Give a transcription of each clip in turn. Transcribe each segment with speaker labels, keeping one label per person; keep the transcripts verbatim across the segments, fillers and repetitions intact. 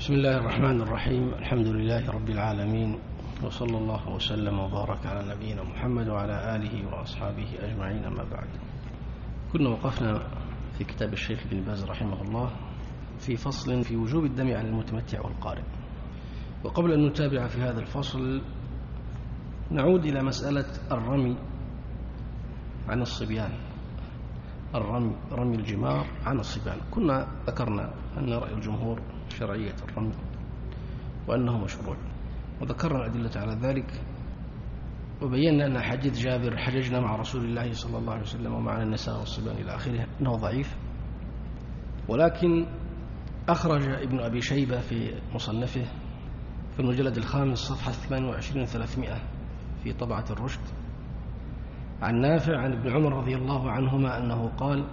Speaker 1: بسم الله الرحمن الرحيم. الحمد لله رب العالمين، وصلى الله وسلم وبارك على نبينا محمد وعلى آله وأصحابه أجمعين، أما بعد. كنا وقفنا في كتاب الشيخ بن باز رحمه الله في فصل في وجوب الدم على المتمتع والقارئ. وقبل أن نتابع في هذا الفصل نعود إلى مسألة الرمي عن الصبيان، الرمي رمي الجمار عن الصبيان. كنا ذكرنا أن رأي الجمهور شرعية الرمي وأنه مشروع، وذكرنا الأدلة على ذلك، وبينا أن حديث جابر حججنا مع رسول الله صلى الله عليه وسلم ومعنا النساء والصبيان إلى آخره أنه ضعيف. ولكن أخرج ابن أبي شيبة في مصنفه في المجلد الخامس صفحة ثمانية وعشرين ثلاثمائة في طبعة الرشد عن نافع عن ابن عمر رضي الله عنهما أنه قال: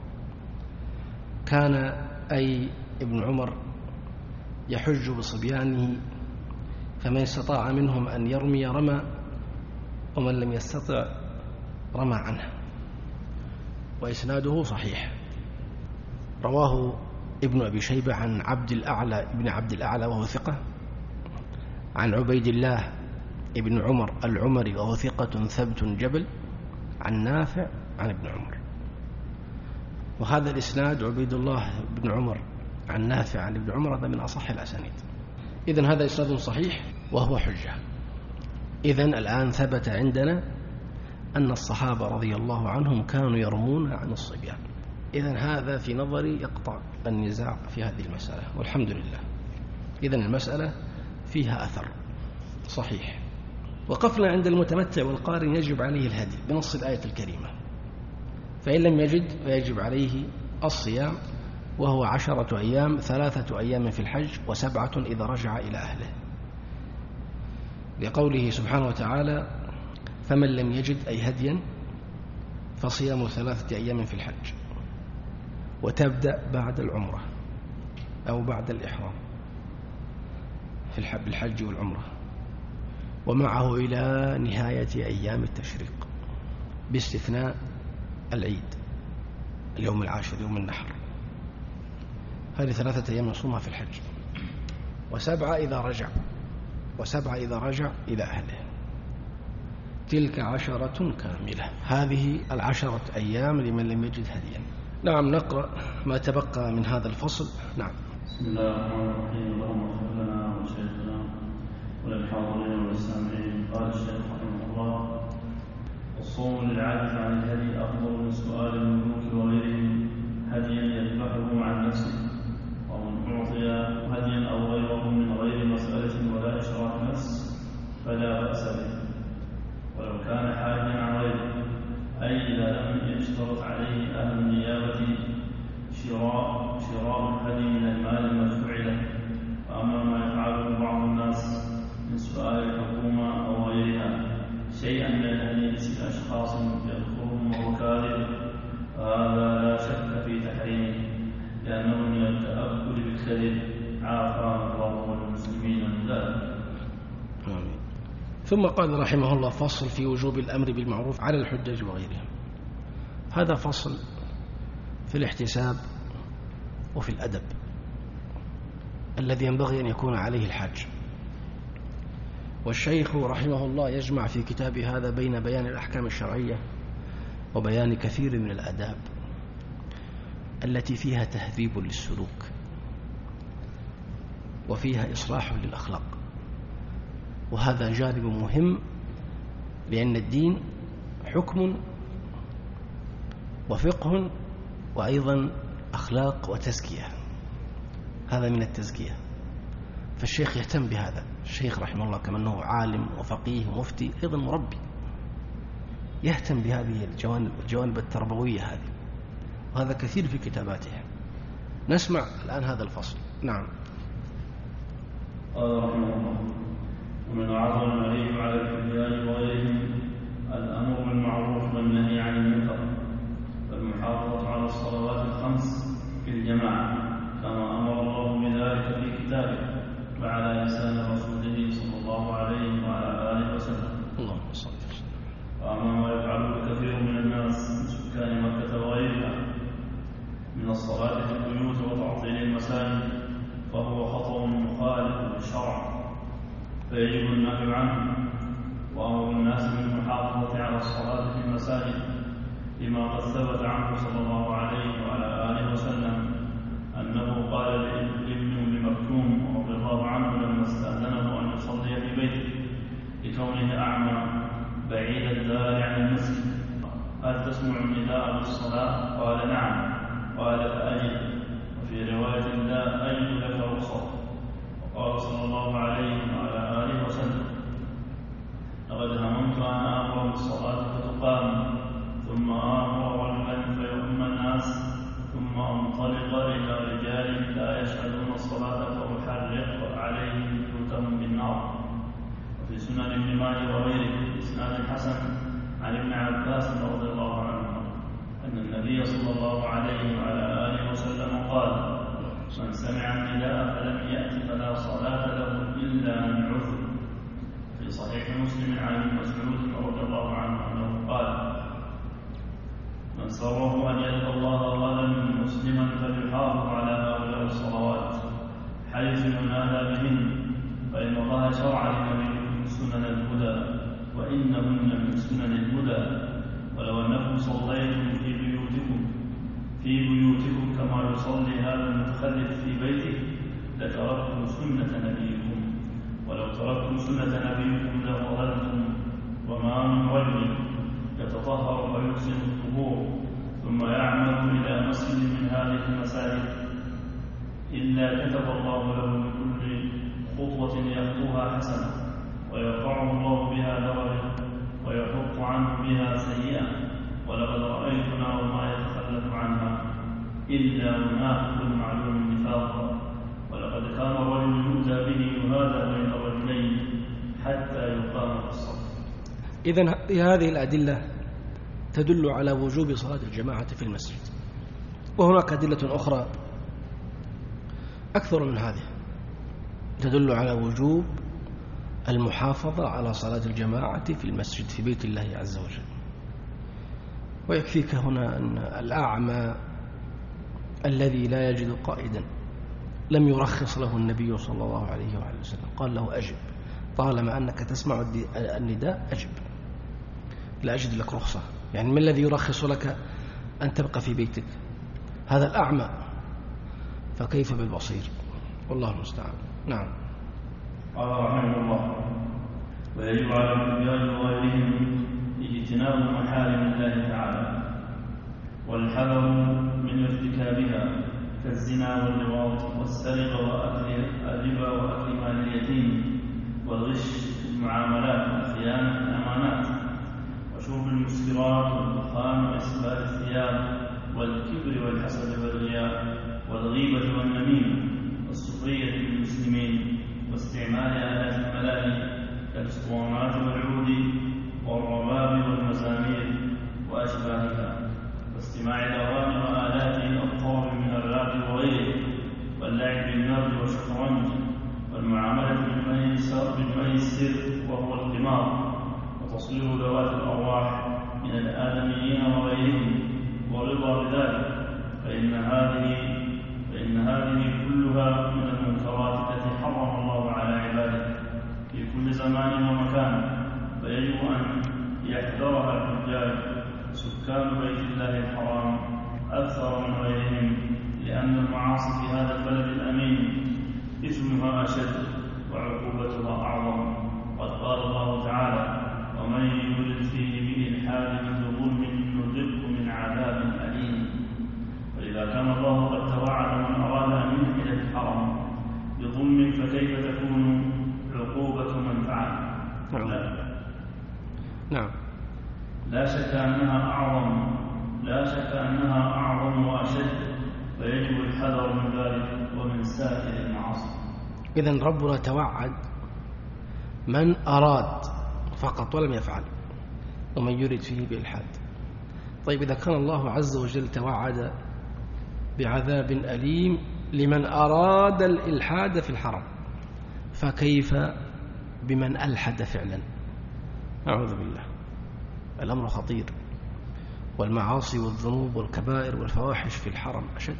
Speaker 1: كان أي ابن عمر يحج بصبيانه، فمن استطاع منهم أن يرمي رمى، ومن لم يستطع رمى عنه. وإسناده صحيح. رواه ابن أبي شيبة عن عبد الأعلى ابن عبد الأعلى وهو ثقة، عن عبيد الله ابن عمر العمري وهو ثقة ثبت جبل، عن نافع عن ابن عمر. وهذا الإسناد عبيد الله بن عمر عن نافع عن ابن عمر هذا من أصح الأسانيد. إذن هذا إسناد صحيح وهو حجة. إذن الآن ثبت عندنا أن الصحابة رضي الله عنهم كانوا يرمون عن الصبيان. إذن هذا في نظري يقطع النزاع في هذه المسألة، والحمد لله. إذن المسألة فيها أثر صحيح. وقفنا عند المتمتع والقارن يجب عليه الهدي بنص الآية الكريمة، فإن لم يجد فيجب عليه الصيام، وهو عشرة أيام، ثلاثة أيام في الحج وسبعة إذا رجع إلى أهله، لقوله سبحانه وتعالى: فمن لم يجد أي هديا فصيام ثلاثة أيام في الحج، وتبدأ بعد العمرة أو بعد الإحرام في الحج والعمرة، ومعه إلى نهاية أيام التشريق باستثناء العيد اليوم العاشر يوم النحر. هذه ثلاثة أيام يصومها في الحج، وسبعة إذا رجع وسبعة إذا رجع إلى أهله. تلك عشرة كاملة. هذه العشرة أيام لمن لم يجد هديا. نعم، نقرأ ما تبقى من هذا الفصل. نعم.
Speaker 2: بسم الله الرحمن الرحيم. اللهم اغفر لنا وشيخنا وللحاضرين والسامعين. قال الشيخ رحمه الله: الصوم للعاجز عن الهدي أفضل من سؤال الملوك وغيرهم هديا يذبحه عن نفسه، ومن أعطي هديا أو غيره من غير مسألة ولا إشراف نفس فلا بأس به، ولو كان حاجا عن غيره، أي إذا لم يشترط عليه أهل النيابة شراء شراء الهدي من المال المدفوع له. وأما ما يفعله بعض الناس من سؤال الحكومة أو غيرها شيئا من الهدي لأشخاص يذكرهم وهو كاذب، فهذا لا شك في تحريمه، لأنه من التأكل بالكذب، عافانا الله والمسلمين من ذلك.
Speaker 1: آمين. ثم قال رحمه الله: فصل في وجوب الأمر بالمعروف على الحجاج وغيرهم. هذا فصل في الاحتساب وفي الأدب الذي ينبغي أن يكون عليه الحاج. والشيخ رحمه الله يجمع في كتاب هذا بين بيان الأحكام الشرعية وبيان كثير من الآداب التي فيها تهذيب للسلوك وفيها إصلاح للأخلاق. وهذا جانب مهم، لأن الدين حكم وفقه وأيضا أخلاق وتزكية. هذا من التزكية، فالشيخ يهتم بهذا. الشيخ رحمه الله كما أنه عالم وفقيه ومفتي أيضا مربي، يهتم بهذه الجوانب, الجوانب التربوية هذه، وهذا كثير في كتاباته. نسمع الآن هذا الفصل. نعم.
Speaker 2: قال رحمه الله: ومن أعظم ما يجب على الحجاج وغيرهم الأمر بالمعروف والنهي عن المنكر، والمحافظة على الصلوات الخمس في الجماعة كما أمر الله بذلك في كتابه وعلى لسان رسوله صلى الله عليه وعلى آله وسلم.
Speaker 1: اللهم صل وسلم.
Speaker 2: وأما ما يفعله كثير من الناس من سكان مكة وغيرها من الصلاة في البيوت وتعطيل المساجد فهو خطأ فيجب النهي عنه وأمر الناس بالمحافظة على الصلاة في المساجد لما قد ثبت عنه صلى الله عليه وعلى آله وسلم أنه قال لابن أم مكتوم رضي الله عنه لما استأذنه أن يصلي في بيته لكونه أعمى بعيد الدار عن المسجد: هل تسمع النداء بالصلاة؟ قال: نعم. قال: فأجب. وفي رواية: لا أجد لك رخصة. وقال صلى الله عليه وعلى آله وسلم: لقد هممت أن آمر بالصلاة فتقام ثم آمر رجلا فيؤم الناس ثم أنطلق إلى رجال لا يشهدون الصلاة فأحرق عليهم بيوتهم بالنار. وفي سنن ابن ماجه وغيره بإسناد حسن عن ابن عباس رضي الله عنه أن النبي صلى الله عليه وعلى آله وسلم قال: من سمع النداء فلم يأت فلا صلاة له إلا من عذر. في صحيح مسلم عن ابن مسعود رضي الله عنه أنه قال: من سره أن يلقى الله غدا مسلما فليحافظ على هؤلاء الصلوات حيث ينادى بهن، فإن الله شرع لنبيكم سنن الهدى وإنهن من سنن الهدى، ولو أنكم صليتم في بيوتكم في بيوتكم كما يصلي هذا المتخلف في بيته لتركتم سنة نبيكم، ولو تركتم سنة نبيكم لضللتم. وما من رجل يتطهر ويحسن الطهور ثم يعمل إلى مسجد من هذه المساجد إلا كتب الله له من كل خطوة يخطوها حسنة ويرفعه الله بها درجة ويحط عنه بها سيئة، ولقد رأيتنا وما يتخلف عنها إلا منافق معلوم النفاق. ولقد كان الرجل يؤتى به يهادى بين الرجلين حتى يقام في الصف.
Speaker 1: إذن هذه الأدلة تدل على وجوب صلاة الجماعة في المسجد، وهناك أدلة أخرى أكثر من هذه تدل على وجوب المحافظة على صلاة الجماعة في المسجد في بيت الله عز وجل. ويكفيك هنا أن الأعمى الذي لا يجد قائدا لم يرخص له النبي صلى الله عليه وآله وسلم، قال له: أجب، طالما أنك تسمع النداء أجب، لا أجد لك رخصة. يعني ما الذي يرخص لك أن تبقى في بيتك؟ هذا الأعمى، فكيف بالبصير؟ والله المستعان. نعم.
Speaker 2: قال رحمه الله: ويجب على الحجاج وغيرهم اجتناب محارم الله تعالى والحذر من ارتكابها كالزنا واللواط والسرقة وأكل الربا وأكل مال اليتيم والغش في المعاملات والخيانة في الأمانات وشرب المسكرات والدخان وإسبال الثياب والكبر والحسد والرياء والغيبة والنميمة والسخرية بالمسلمين واستعمال آلات الملاهي كالاسطوانات والعود والرباب والمزامير وأشباهها واستماع الأغاني وآلات الطرب من الراب وغيره واللعب بالنرد والشطرنج والمعاملة بالميسر وهو القمار وتصوير ذوات الأرواح من الآدميين وغيرهم ورضا بذلك، فإن هذه فإن هذه كلها من المنكرات التي حرم الله على عباده في كل زمان ومكان، فيجب أن يحذرها الحجاج سكان بيت الله الحرام أكثر من غيرهم، لأن المعاصي في هذا البلد الأمين إثمها أشد وعقوبتها أعظم. قد قال الله تعالى: ومن يرد فيه بإلحاد بظلم نذقه من عذاب أليم. فإذا كان الله قد توعد من أراد أن ينحل الحرم بظلم فكيف تكون عقوبة من فعل؟
Speaker 1: لا. نعم.
Speaker 2: لا شك أنها أعظم لا شك أنها أعظم وأشد، فيجب الحذر من ذلك ومن سائر المعاصي.
Speaker 1: إذن ربنا توعد من أراد فقط ولم يفعل، ومن يريد فيه بإلحاد. طيب إذا كان الله عز وجل توعد بعذاب أليم لمن أراد الإلحاد في الحرم، فكيف بمن ألحد فعلا؟ أعوذ بالله، الأمر خطير، والمعاصي والذنوب والكبائر والفواحش في الحرم أشد،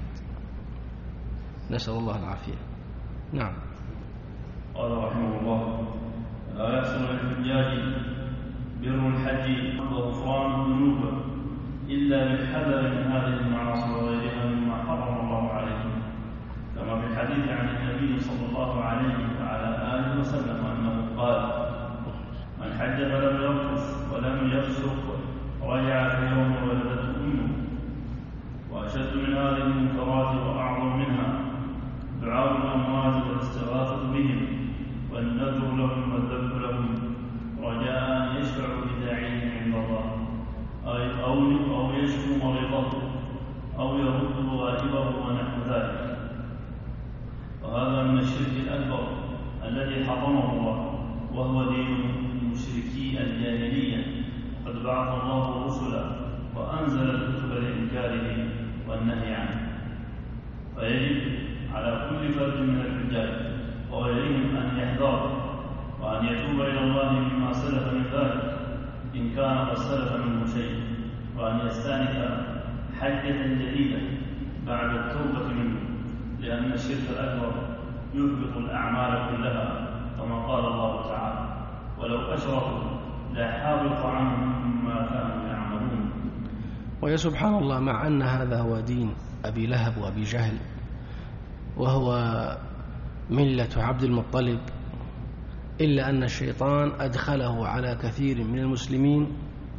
Speaker 1: نسأل الله العافية. نعم.
Speaker 2: قال رحمه الله: لا يحصل للحجاج بر الحج وغفران الذنوب إلا بالحذر من هذه المعاصي وغيرها مما حرم الله عليهم، كما في الحديث عن النبي صلى الله عليه وعلى آله وسلم أنه قال: من حج فلم يرفث ولم يفسق رجع في يوم ولدته أمه. وأشد من هذه المنكرات وأعظم منها دعاء الأموات والاستغاثة بهم والنذر لهم والذبح لهم رجاء أن يشفعوا بداعيهم عند الله، أي أو أو يشفوا مريضه أو يرد غائبه ونحو ذلك. وهذا من الشرك الأكبر الذي حرمه الله، وهو دين مشركي الجاهلية، قد بعث الله رسلا وأنزل الكتب لإنكاره والنهي عنه. فيجب على كل فرد من الحجاج وغيرهم أن يحذر وأن يتوب إلى الله مما سلف من ذلك إن كان قد سلف منه شيء، وأن يستأنف حجة جديدة بعد التوبة منه، لأن الشرك الأكبر يهبط الأعمال كلها، كما قال الله تعالى: ولو أشركوا لحبط عنهم ما كانوا يعملون.
Speaker 1: ويا سبحان الله، مع أن هذا هو دين أبي لهب وأبي جهل، وهو ملة عبد المطلب، إلا أن الشيطان أدخله على كثير من المسلمين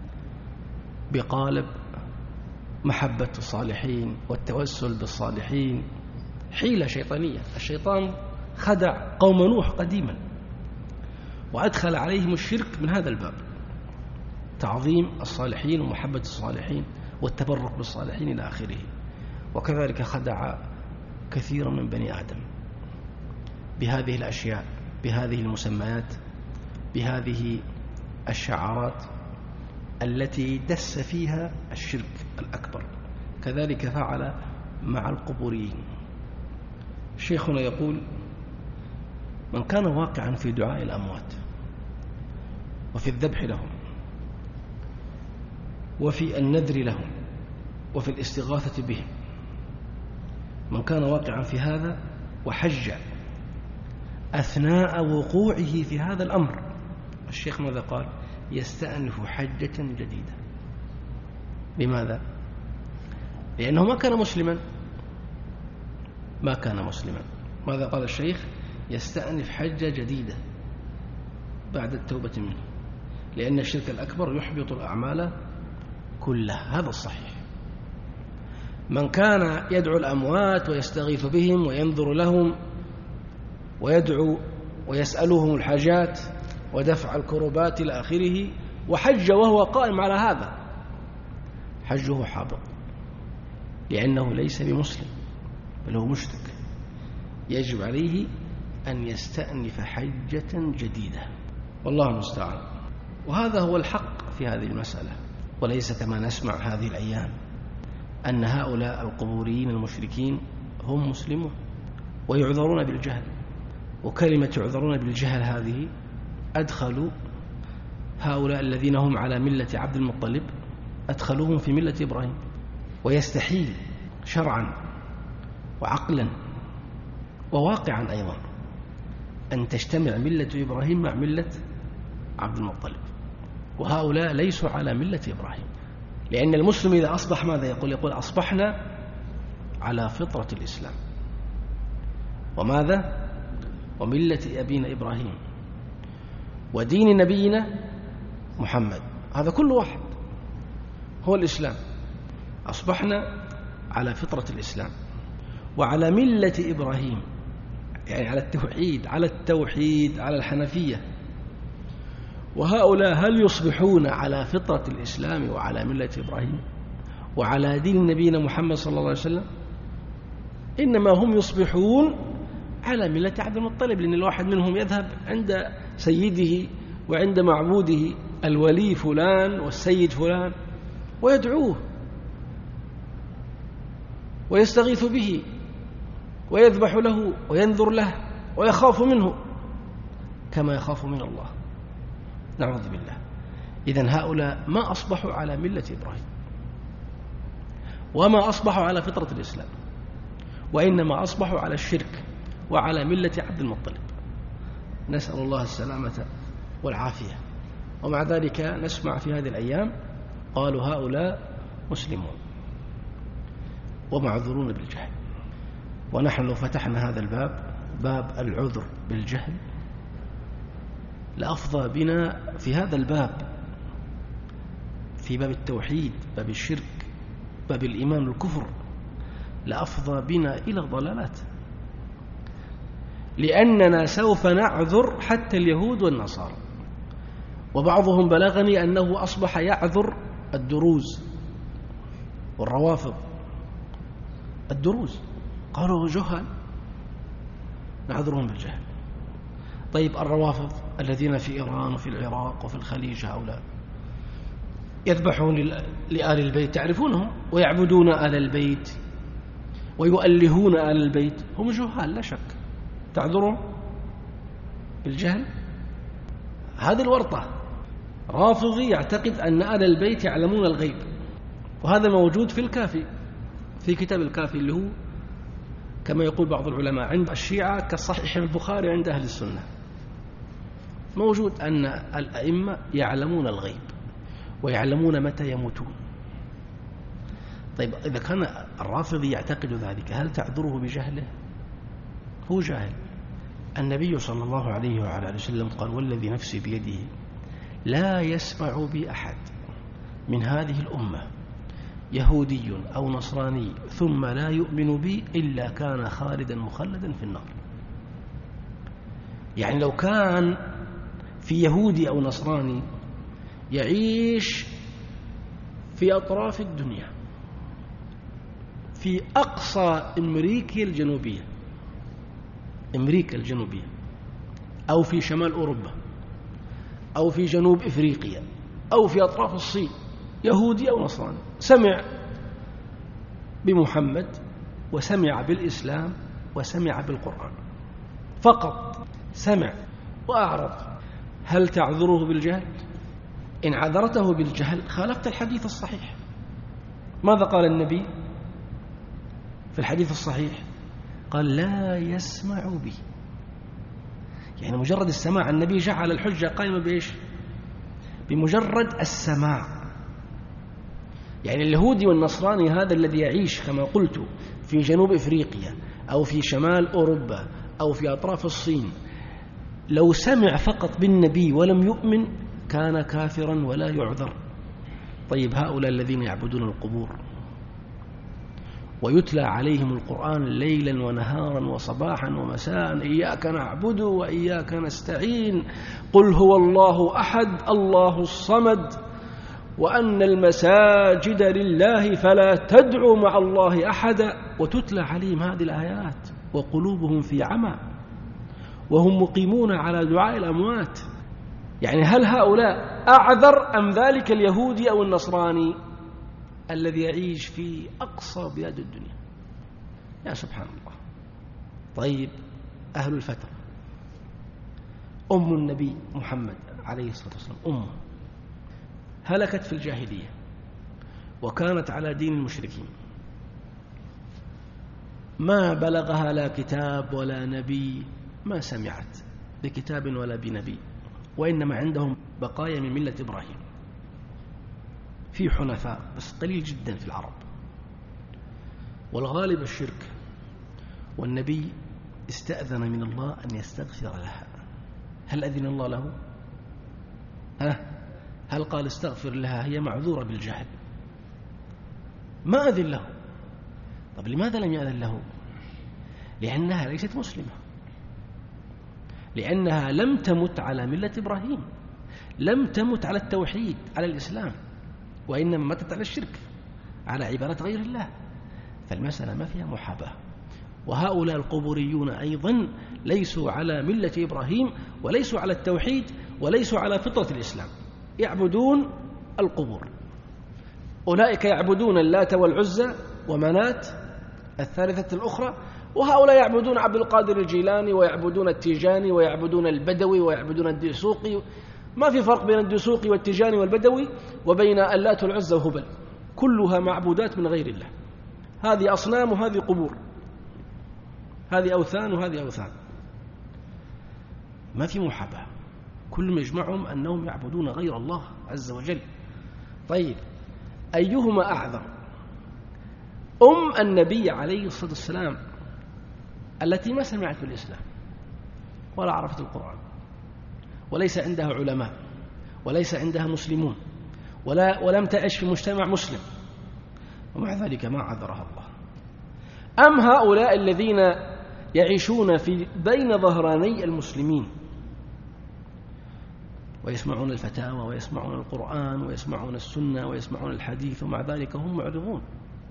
Speaker 1: بقالب محبة الصالحين والتوسل بالصالحين، حيلة شيطانية. الشيطان خدع قوم نوح قديما وأدخل عليهم الشرك من هذا الباب، تعظيم الصالحين ومحبة الصالحين والتبرك بالصالحين إلى آخره. وكذلك خدع كثير من بني آدم بهذه الأشياء، بهذه المسميات، بهذه الشعارات التي دس فيها الشرك الأكبر. كذلك فعل مع القبوريين. شيخنا يقول: من كان واقعا في دعاء الأموات وفي الذبح لهم وفي النذر لهم وفي الاستغاثة بهم، من كان واقعا في هذا وحج أثناء وقوعه في هذا الأمر، الشيخ ماذا قال؟ يستأنف حجة جديدة. لماذا؟ لأنه ما كان مسلما، ما كان مسلما. ماذا قال الشيخ؟ يستأنف حجة جديدة بعد التوبة منه، لأن الشرك الأكبر يحبط الأعمال كلها. هذا الصحيح. من كان يدعو الأموات ويستغيث بهم وينذر لهم ويدعو ويسألهم الحاجات ودفع الكربات إلى آخره، وحج وهو قائم على هذا، حجه حابط، لأنه ليس بمسلم بل هو مشرك. يجب عليه أن يستأنف حجة جديدة، والله المستعان. وهذا هو الحق في هذه المسألة، وليس كما نسمع هذه الأيام أن هؤلاء القبوريين المشركين هم مسلمون ويعذرون بالجهل. وكلمة يعذرون بالجهل هذه أدخلوا هؤلاء الذين هم على ملة عبد المطلب، أدخلوهم في ملة إبراهيم. ويستحيل شرعا وعقلا وواقعا أيضا أن تجتمع ملة إبراهيم مع ملة عبد المطلب، وهؤلاء ليسوا على ملة إبراهيم. لأن المسلم إذا أصبح ماذا يقول؟ يقول: أصبحنا على فطرة الإسلام وماذا؟ وملة أبينا إبراهيم ودين نبينا محمد. هذا كل واحد هو الإسلام. أصبحنا على فطرة الإسلام وعلى ملة إبراهيم، يعني على التوحيد، على التوحيد على الحنفية. وهؤلاء هل يصبحون على فطرة الإسلام وعلى ملة إبراهيم وعلى دين نبينا محمد صلى الله عليه وسلم؟ إنما هم يصبحون على ملة عبد المطلب، لأن الواحد منهم يذهب عند سيده وعند معبوده الولي فلان والسيد فلان ويدعوه ويستغيث به ويذبح له وينذر له ويخاف منه كما يخاف من الله، نعوذ بالله. إذن هؤلاء ما أصبحوا على ملة إبراهيم وما أصبحوا على فطرة الإسلام، وإنما أصبحوا على الشرك وعلى ملة عبد المطلب. نسأل الله السلامة والعافية، ومع ذلك نسمع في هذه الأيام قالوا هؤلاء مسلمون ومعذورون بالجهل. ونحن لو فتحنا هذا الباب، باب العذر بالجهل، لأفضى بنا في هذا الباب، في باب التوحيد، باب الشرك، باب الإيمان والكفر، لأفضى بنا إلى الضلالات، لأننا سوف نعذر حتى اليهود والنصارى. وبعضهم بلغني أنه أصبح يعذر الدروز والروافض. الدروز قالوا جهل نعذرهم بالجهل. طيب الروافض الذين في إيران وفي العراق وفي الخليج، هؤلاء يذبحون لآل البيت، تعرفونهم، ويعبدون آل البيت ويؤلهون آل البيت، هم جهال لا شك، تعذرهم بالجهل؟ هذه الورطة. رافضي يعتقد أن آل البيت يعلمون الغيب، وهذا موجود في الكافي، في كتاب الكافي اللي هو كما يقول بعض العلماء عند الشيعة كالصحيح البخاري عند أهل السنة، موجود أن الأئمة يعلمون الغيب ويعلمون متى يموتون. طيب إذا كان الرافضي يعتقد ذلك، هل تعذره بجهله؟ هو جاهل. النبي صلى الله عليه وعلى آله وسلم قال: والذي نفسي بيده لا يسمع بي أحد من هذه الأمة يهودي أو نصراني ثم لا يؤمن بي إلا كان خالدا مخلدا في النار. يعني لو كان في يهودي أو نصراني يعيش في أطراف الدنيا، في أقصى أمريكا الجنوبية، أمريكا الجنوبية، أو في شمال أوروبا، أو في جنوب إفريقيا، أو في أطراف الصين، يهودي أو نصراني، سمع بمحمد وسمع بالإسلام وسمع بالقرآن، فقط سمع وأعرض، هل تعذره بالجهل؟ إن عذرته بالجهل خالفت الحديث الصحيح. ماذا قال النبي في الحديث الصحيح؟ قال: لا يسمع بي. يعني مجرد السماع، النبي جعل الحجة قائمة بإيش؟ بمجرد السماع. يعني اليهودي والنصراني هذا الذي يعيش كما قلت في جنوب إفريقيا أو في شمال أوروبا أو في أطراف الصين، لو سمع فقط بالنبي ولم يؤمن كان كافرا ولا يعذر. طيب هؤلاء الذين يعبدون القبور ويتلى عليهم القرآن ليلا ونهارا وصباحا ومساء: إياك نعبد وإياك نستعين، قل هو الله أحد الله الصمد، وأن المساجد لله فلا تدعوا مع الله أحدا، وتتلى عليهم هذه الآيات وقلوبهم في عمى وهم مقيمون على دعاء الأموات. يعني هل هؤلاء أعذر أم ذلك اليهودي أو النصراني الذي يعيش في أقصى بلاد الدنيا؟ يا سبحان الله. طيب أهل الفترة، أم النبي محمد عليه الصلاة والسلام، أمه هلكت في الجاهلية وكانت على دين المشركين، ما بلغها لا كتاب ولا نبي، ما سمعت بكتاب ولا بنبي، وإنما عندهم بقايا من ملة إبراهيم، في حنفاء بس قليل جدا في العرب، والغالب الشرك. والنبي استأذن من الله أن يستغفر لها، هل أذن الله له؟ ها؟ هل قال استغفر لها؟ هي معذورة بالجهل، ما أذن له. طب لماذا لم يأذن له؟ لأنها ليست مسلمة، لأنها لم تمت على ملة إبراهيم، لم تمت على التوحيد على الإسلام، وإنما ماتت على الشرك، على عبادة غير الله. فالمسألة ما فيها محاباة. وهؤلاء القبوريون أيضا ليسوا على ملة إبراهيم، وليسوا على التوحيد، وليسوا على فطرة الإسلام، يعبدون القبور. أولئك يعبدون اللات والعزى ومنات الثالثة الأخرى، وهؤلاء يعبدون عبد القادر الجيلاني ويعبدون التيجاني ويعبدون البدوي ويعبدون الدسوقي. ما في فرق بين الدسوقي والتيجاني والبدوي وبين اللات والعزى وهبل، كلها معبودات من غير الله. هذه أصنام وهذه قبور، هذه أوثان وهذه أوثان، ما في محاباة. كل يجمعهم أنهم يعبدون غير الله عز وجل. طيب أيهما أعظم؟ أم النبي عليه الصلاة والسلام التي ما سمعت بالإسلام ولا عرفت القرآن وليس عندها علماء وليس عندها مسلمون ولا ولم تعش في مجتمع مسلم ومع ذلك ما عذرها الله، أم هؤلاء الذين يعيشون في بين ظهراني المسلمين ويسمعون الفتاوى ويسمعون القرآن ويسمعون السنة ويسمعون الحديث ومع ذلك هم معرضون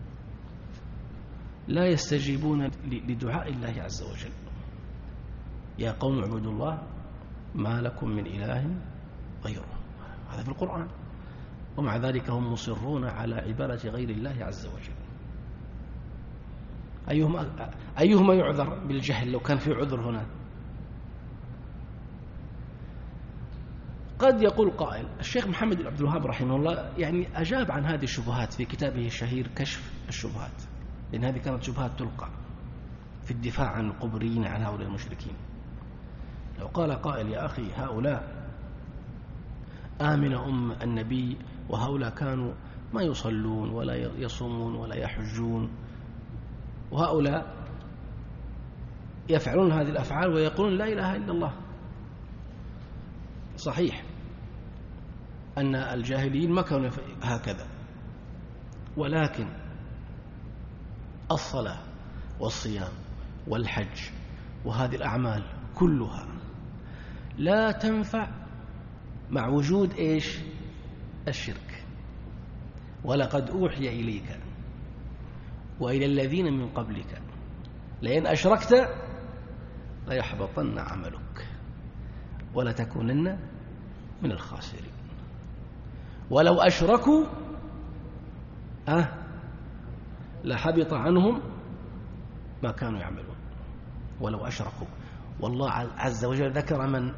Speaker 1: لا يستجيبون لدعاء الله عز وجل؟ يا قوم اعبدوا الله ما لكم من إله غيره، هذا في القرآن، ومع ذلك هم مصرون على عبادة غير الله عز وجل. أيهما, أيهما يعذر بالجهل لو كان في عذر هنا؟ قد يقول قائل الشيخ محمد بن عبد الوهاب رحمه الله يعني أجاب عن هذه الشبهات في كتابه الشهير كشف الشبهات، لأن هذه كانت شبهات تلقى في الدفاع عن القبريين عن هؤلاء المشركين. لو قال قائل يا أخي هؤلاء آمن أم النبي وهؤلاء كانوا ما يصلون ولا يصومون ولا يحجون، وهؤلاء يفعلون هذه الأفعال ويقولون لا إله إلا الله. صحيح أن الجاهليين ما كانوا هكذا، ولكن الصلاة والصيام والحج وهذه الأعمال كلها لا تنفع مع وجود إيش؟ الشرك. ولقد أوحي إليك وإلى الذين من قبلك لئن أشركت ليحبطن عملك ولتكونن من الخاسرين. ولو أشركوا أه لحبط عنهم ما كانوا يعملون. ولو أشركوا، والله عز وجل ذكر من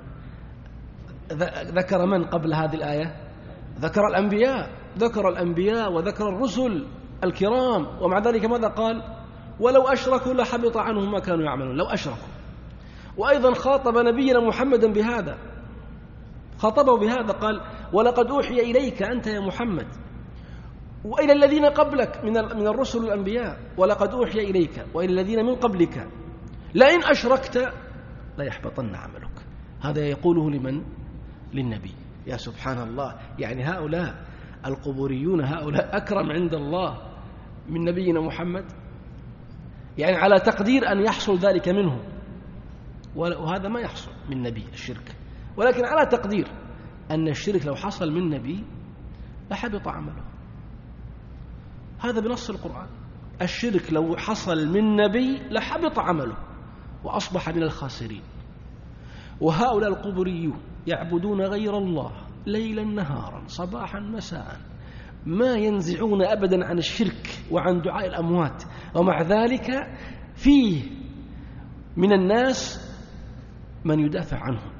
Speaker 1: ذكر من قبل هذه الآية؟ ذكر الأنبياء، ذكر الأنبياء وذكر الرسل الكرام، ومع ذلك ماذا قال؟ ولو أشركوا لحبط عنهم ما كانوا يعملون. لو أشركوا. وأيضا خاطب نبينا محمدا بهذا، خاطبه بهذا قال ولقد أوحي إليك أنت يا محمد وإلى الذين قبلك من من الرسل والأنبياء، ولقد أوحي إليك وإلى الذين من قبلك لئن أشركت ليحبطن عملك. هذا يقوله لمن؟ للنبي. يا سبحان الله، يعني هؤلاء القبوريون هؤلاء أكرم عند الله من نبينا محمد، يعني على تقدير أن يحصل ذلك منه، وهذا ما يحصل من نبي الشرك، ولكن على تقدير أن الشرك لو حصل من نبي لحبط عمله. هذا بنص القرآن، الشرك لو حصل من نبي لحبط عمله وأصبح من الخاسرين. وهؤلاء القبوريون يعبدون غير الله ليلا نهارا صباحا مساء، ما ينزعون أبدا عن الشرك وعن دعاء الأموات، ومع ذلك فيه من الناس من يدافع عنهم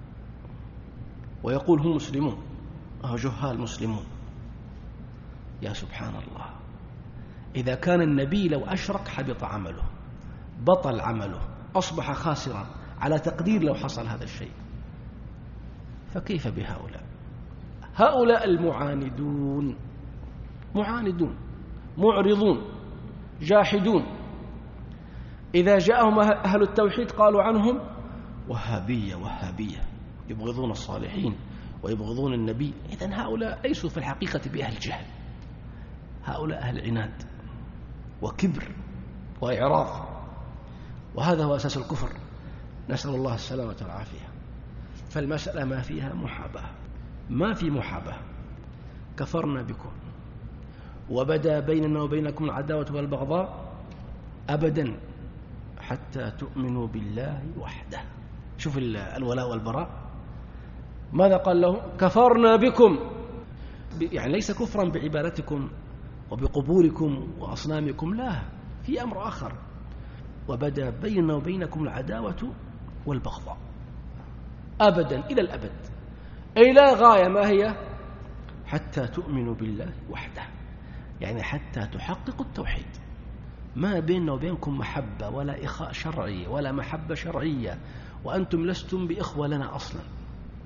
Speaker 1: ويقول هم مسلمون، أو جهال مسلمون. يا سبحان الله، إذا كان النبي لو أشرك حبط عمله، بطل عمله، أصبح خاسرا على تقدير لو حصل هذا الشيء، فكيف بهؤلاء؟ هؤلاء المعاندون، معاندون معرضون جاحدون. إذا جاءهم أهل التوحيد قالوا عنهم وهابية وهابية، يبغضون الصالحين ويبغضون النبي. إذن هؤلاء ليسوا في الحقيقة بأهل جهل، هؤلاء أهل عناد وكبر وإعراض، وهذا هو أساس الكفر، نسأل الله السلامة والعافية. فالمسألة ما فيها محاباة، ما في محاباة. كفرنا بكم وبدا بيننا وبينكم العداوة والبغضاء أبدا حتى تؤمنوا بالله وحده. شوف الولاء والبراء، ماذا قال لهم؟ كفرنا بكم، يعني ليس كفرا بعبادتكم وبقبوركم وأصنامكم، لا، في أمر آخر. وبدا بيننا وبينكم العداوة والبغضاء أبدا إلى الأبد، إلى غاية ما هي؟ حتى تؤمنوا بالله وحده، يعني حتى تحققوا التوحيد. ما بيننا وبينكم محبة ولا إخاء شرعي ولا محبة شرعية، وأنتم لستم بإخوة لنا أصلا،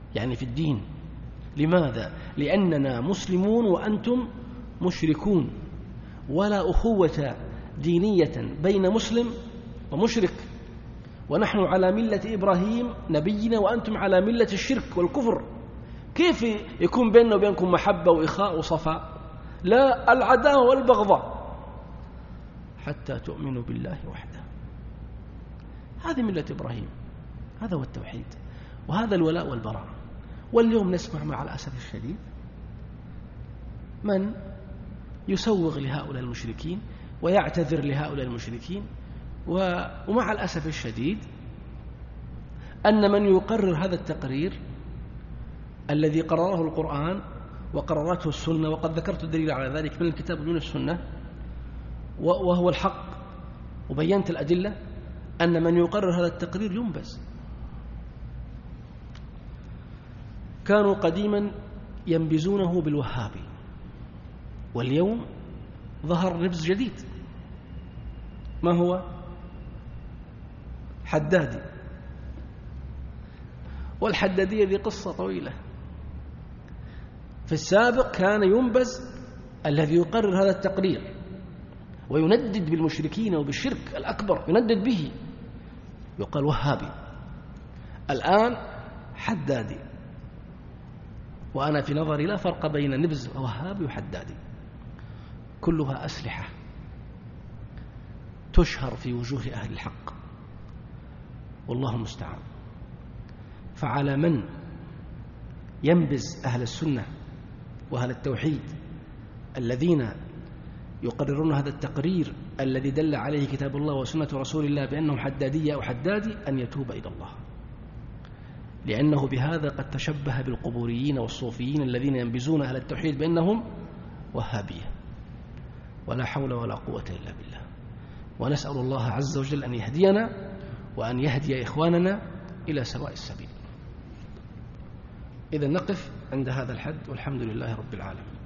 Speaker 1: يعني في الدين. لماذا؟ لأننا مسلمون وأنتم مشركون، ولا أخوة دينية بين مسلم ومشرك، ونحن على ملة إبراهيم نبينا وأنتم على ملة الشرك والكفر. كيف يكون بيننا وبينكم محبة وإخاء وصفاء؟ لا، العداوة والبغضاء حتى تؤمنوا بالله وحده. هذه ملة إبراهيم، هذا هو التوحيد، وهذا الولاء والبراء. واليوم نسمع مع الأسف الشديد من يسوغ لهؤلاء المشركين ويعتذر لهؤلاء المشركين، ومع الأسف الشديد أن من يقرر هذا التقرير الذي قرره القرآن وقررته السنة، وقد ذكرت الدليل على ذلك من الكتاب ومن السنة وهو الحق، وبينت الأدلة، أن من يقرر هذا التقرير ينبذ. كانوا قديما ينبذونه بالوهابي، واليوم ظهر نبذ جديد. ما هو؟ حدادي. والحدادية ذي قصة طويلة. في السابق كان ينبذ الذي يقرر هذا التقرير ويندد بالمشركين وبالشرك الأكبر، يندد به، يقال وهابي. الآن حدادي. وأنا في نظري لا فرق بين نبذ وهابي وحدادي، كلها أسلحة تشهر في وجوه أهل الحق، والله المستعان. فعلى من ينبذ أهل السنة وأهل التوحيد الذين يقررون هذا التقرير الذي دل عليه كتاب الله وسنة رسول الله بأنهم حدادية أو حدادي، أن يتوب إلى الله، لأنه بهذا قد تشبه بالقبوريين والصوفيين الذين ينبذون أهل التوحيد بأنهم وهابية. ولا حول ولا قوة إلا بالله. ونسأل الله عز وجل أن يهدينا وأن يهدي إخواننا إلى سواء السبيل. إذا نقف عند هذا الحد، والحمد لله رب العالمين.